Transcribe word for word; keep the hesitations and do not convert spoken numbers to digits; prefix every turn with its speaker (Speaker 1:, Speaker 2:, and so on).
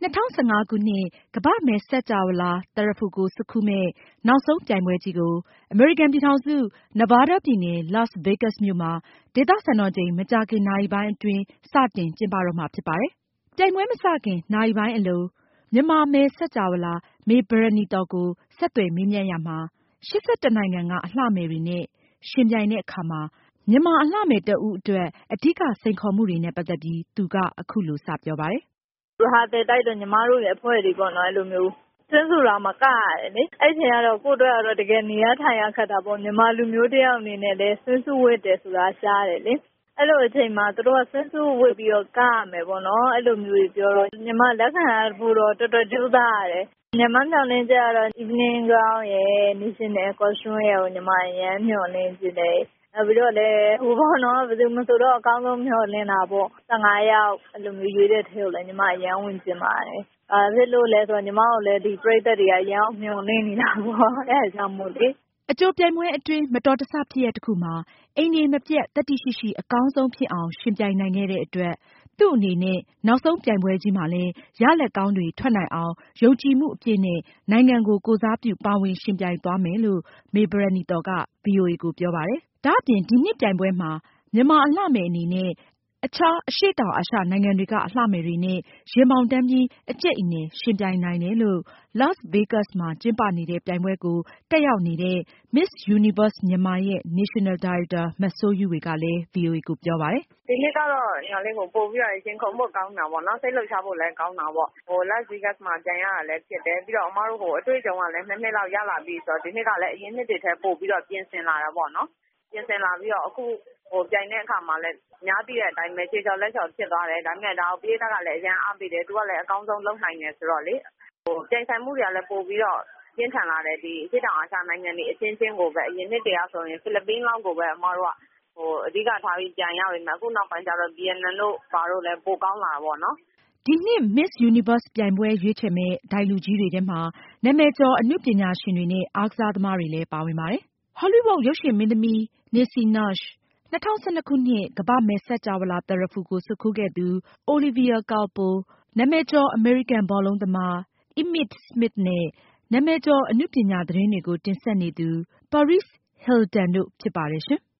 Speaker 1: ၂၀၁၅ ခုနှစ်ကမ္ဘာ့မယ်စကြဝဠာသရဖူကိုဆွတ်ခူးမယ့်နောက်ဆုံးပြိုင်ပွဲကြီးကိုအမေရိကန်ပြည်ထောင်စု Nevada ပြည်နယ် Las Vegas မြို့မှာဒေသစံတော်ချိန်မကြာခင်နာရီပိုင်းအတွင်းစတင်ကျင်းပတော့မှာဖြစ်ပါတယ်။ ပြိုင်ပွဲမစခင်နာရီပိုင်းအလိုမြန်မာမယ်စကြဝဠာမေဘရနီသော်ကိုဆက်သွယ်မေးမြန်းရာမှာ ၈၁ နိုင်ငံကအလှမယ်တွေနဲ့ယှဉ်ပြိုင်တဲ့အခါမှာမြန်မာအလှမယ်တဦးအတွက်အဓိကစိန်ခေါ်မှုတွေနဲ့ပတ်သက်ပြီးသူကအခုလိုစပြောပါတယ်
Speaker 2: ။ဟာတယ်တိုက်တော့ညီမတို့ရဲ့အဖွဲ့တွေပေါ့နော်အဲ့လိုမျိုးစင်းစုလာမကရတယ်လေအဲ့ချိန်ကတော့ကိုတို့ကတော့တကယ်နေရထိုင်ရခက်တာပေါ့မြန်မာလူမျိုးတယောက်အနေနဲ့လည်းစင်းစုဝတ်တယ်ဆိုတာရှားတယ်လေအဲ့လိုအချိန်မှာသူတို့ကစင်းစုဝတ်ပြီးတော့ကရမယ်ပေါ့နော်အဲ့လိုမျိုးပြောတော့ညီမလက်ခံဖို့တော့တော်တော်ကြိုးစားရတယ်ညီမမျှော်လင့်ကြတော့ evening gown ရဲ့ national costume ရဲ့ကိုညီမအရန်မျှော်လင့်ကြတယ်နောက်ပြီးတော့လည်းဟိုဘောနော်ဘယ်သူမှဆိုတော့အကောင်းဆုံးမျှော်လင့်တာပေါ့၁၅ယောက်အဲ့လိုမျိုးရွေးတဲ့ထဲကိုလည်းညီမအရန်ဝင်ကျင်ပါတယ်အဲဖြစ်လို့လဲဆိုတော့ညီမတို့လည်းဒီပရိသတ်တွေကရန်မျှော်လင့်နေတာပေါ့အဲအကြောင်းမို့လေ
Speaker 1: အကြိုပြိုင်ပွဲအတွင်းမတော်တဆဖြစ်ရပ်တစ်ခုမှာအိမ်နေမပြတ်တတိရှိရှိအကောင်းဆုံးဖြစ်အောင်ရှင်ပြိုင်နိုင်ခဲ့တဲ့အတွက်သူ့အနေနဲ့နောက်ဆုံးပြိုင်ပွဲကြီးမှာလည်းရလဒ်ကောင်းတွေထွက်နိုင်အောင်ယုံကြည်မှုအပြည့်နဲ့နိုင်ငံကိုကိုယ်စားပြုပါဝင်ရှင်ပြိုင်သွားမယ်လို့မေဘရနီသော်က ဗွီအိုအေကိုပြောပါတယ်။ဒါအပြင်ဒီနှစ်ပြိုင်ပွဲမှာမြန်မာအလှမယ်အနေနဲ့အခြားအရှေ့တောင်အာရှနိုင်ငံတွေကအလှမယ်တွေနဲ့ရင်ဘောင်တန်းပြီးအကြိတ်အနယ်ယှဉ်ပြိုင်နိုင်တယ်လို့ Las Vegas မှာကျင်းပနေတဲ့ပြိုင်ပွဲကိုတက်ရောက်နေတဲ့ Miss Universe မြန်မာရဲ့ National Director မစိုးယုဝေကလည်း ဗွီအိုအေကိုပြောပါတယ်
Speaker 3: ။ဒီနှစ်ကတော့ညာလေးကိုပို့ပြီးတော့ရင်ခုန်ဖို့ကောင်းတာပေါ့နော်စိတ်လှုပ်ရှားဖို့လည်းကောင်းတာပေါ့ဟို Las Vegas မှာပြန်ရတာလည်းဖြစ်တယ်ပြီးတော့အမတို့ဟိုအတွေ့အကြုံကလည်းနှစ်နှစ်လောက်ရလာပြီဆိုတော့ဒီနှစ်ကလည်းအရင်နှစ်တွေထက်ပို့ပြီးတော့ပြင်ဆင်လာတာပေါ့နော်ပြင်ဆင်လာပြီးတော့အခုဟိုပြိုင်တဲ့အခါမှာလည်းများသိတဲ့အတိုင်းပဲခြေချော်လက်ချော်ဖြစ်သွားတယ်ဒါပေမဲ့ဒါကိုပြေးတက်ကလည်းအရန်အားပေးတယ်သူကလည်းအကောင်းဆုံးလုပ်နိုင်တယ်ဆိုတော့လေဟိုပြိုင်ဆိုင်မှုတွေကလည်းပို့ပြီးတော့ပြင်းထန်လာတယ်ဒီအရှေ့တောင်အာရှနိုင်ငံတွေအချင်းချင်းကိုပဲအရင်နှစ်တည်းကဆိုရင်ဖိလစ်ပင်းလောက်ကိုပဲအမတို့ကဟိုအဓိကထားပြီးကြံရပြီမှာအခုနောက်ပိုင်းကျတော့ဗီယက်နမ်တို့ဘာတို့လည်းပိုကောင်းလာတာပေါ့နော်
Speaker 1: ဒီနှစ် Miss Universe ပြိုင်ပွဲရွေးချယ်မဲ့ဒိုင်လူကြီးတွေထဲမှာနာမည်ကျော်အနုပညာရှင်တွေနဲ့အားကစားသမားတွေလည်းပါဝင်ပါတယ်။ Hollywood ရုပ်ရှင်မင်းသမီး Niecy Nash၂၀၁၂ခုနှစ်ကမ္ဘာ့မယ်စကြဝဠာသရဖူကိုဆွတ်ခူးခဲ့သူ Olivia Culpo နာမည်ကျော်အမေရိကန်ဘောလုံးသမား Emmitt Smith နဲ့နာမည်ကျော်အနုပညာသတင်းတွေကိုတင်ဆက်နေသူ Paris Hilton တို့ဖြစ်ပါတယ်ရှင်။